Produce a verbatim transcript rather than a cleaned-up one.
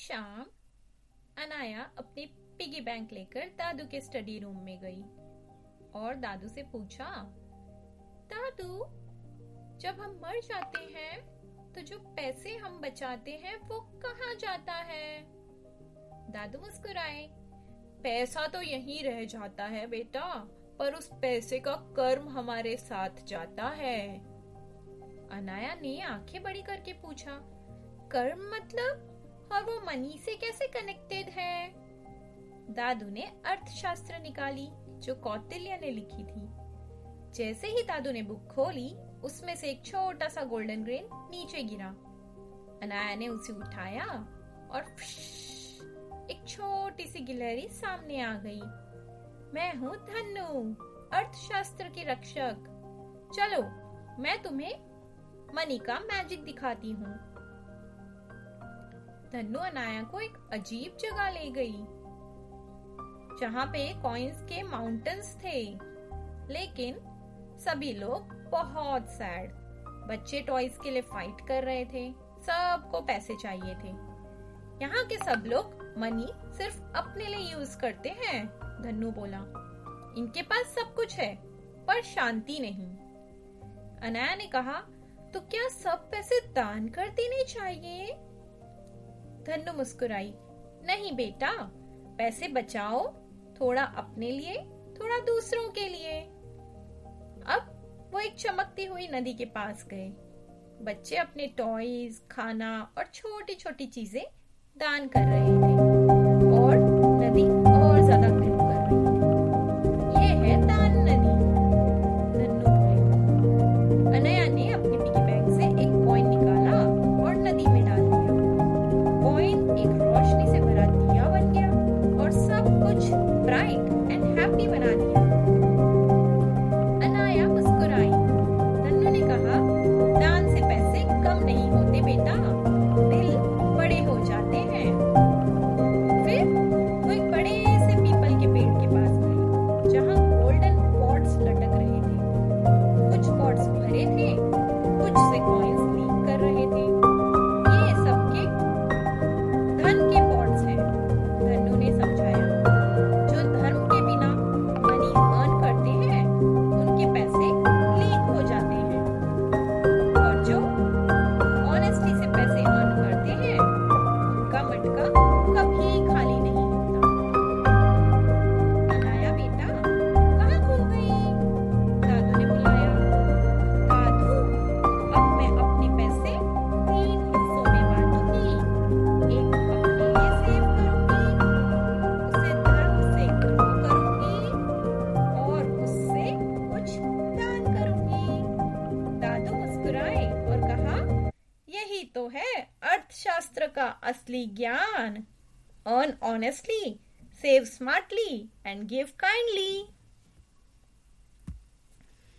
शाम अनाया अपनी piggy bank लेकर दादू के स्टडी रूम में गई और दादू से पूछा, दादू, जब हम मर जाते हैं तो जो पैसे हम बचाते हैं वो कहाँ जाता है? दादू मुस्कुराए, पैसा तो यहीं रह जाता है बेटा, पर उस पैसे का कर्म हमारे साथ जाता है। अनाया ने आंखें बड़ी करके पूछा, कर्म मतलब? और वो मनी से कैसे कनेक्टेड है? दादू ने अर्थशास्त्र निकाली जो कौटिल्य ने लिखी थी। जैसे ही दादू ने बुक खोली, उसमें से एक छोटा सा गोल्डन ग्रेन नीचे गिरा। अनाया ने उसे उठाया और एक छोटी सी गिलहरी सामने आ गई। मैं हूँ धन्नु, अर्थशास्त्र की रक्षक। चलो, मैं तुम्हें मनी का मैजिक दिखाती हूँ। धन्नु अनाया को एक अजीब जगह ले गई, जहाँ पे कॉइन्स के माउंटेन्स थे, लेकिन सभी लोग बहुत सैड। बच्चे टॉयज के लिए फाइट कर रहे थे, सबको पैसे चाहिए थे। यहाँ के सब लोग मनी सिर्फ अपने लिए यूज करते हैं, धन्नु बोला। इनके पास सब कुछ है, पर शांति नहीं। अनाया ने कहा, तो क्या सब पैसे दान कर देने चाहिए? धन्नु मुस्कुराई, नहीं बेटा, पैसे बचाओ, थोड़ा अपने लिए, थोड़ा दूसरों के लिए। अब वो एक चमकती हुई नदी के पास गए। बच्चे अपने टॉयज, खाना और छोटी छोटी चीजें दान कर रहे थे और नदी और ज्यादा ग्लो कर रही थी। ये है दान नदी, धन्नु बोले। अनाया ने अपनी पिगी बैंक से एक कॉइन निकाला और नदी में डाल दिया। कॉइन एक रोशनी से भरा दिया बन गया और सब कुछ ब्राइट एंड हैप्पी बना दिया। अनाया मुस्कुराई। धन्नु ने कहा, दान से पैसे कम नहीं होते बेटा, दिल बड़े हो जाते हैं। फिर वो एक बड़े से पीपल के पेड़ के पास गए, जहाँ गोल्डन पॉट्स लटक रहे थे। कुछ पॉट्स भरे थे, कुछ से कॉइन्स लीक कर रहे थे। ये सबके धन के पॉट्स हैं, धन्नु ने समझाया। जो धर्म के बिना मनी अर्न करते हैं, उनके पैसे लीक हो जाते हैं, और जो ऑनेस्टली से पैसे अर्न करते हैं, उनका मटका कभी खाली नहीं होता। अनाया बेटा, कहाँ खो गई? दादू ने बुलाया। दादू, अब मैं अपने पैसे तीन हिस्सों में बांटूंगी। एक अपने लिए सेव करूंगी, उसे धर्म से ग्रो करूंगी और उससे कुछ दान करूंगी। दादू मुस्कुराए और कहा, यही तो है अर्थशास्त्र का असली ज्ञान। Earn honestly, save smartly and give kindly.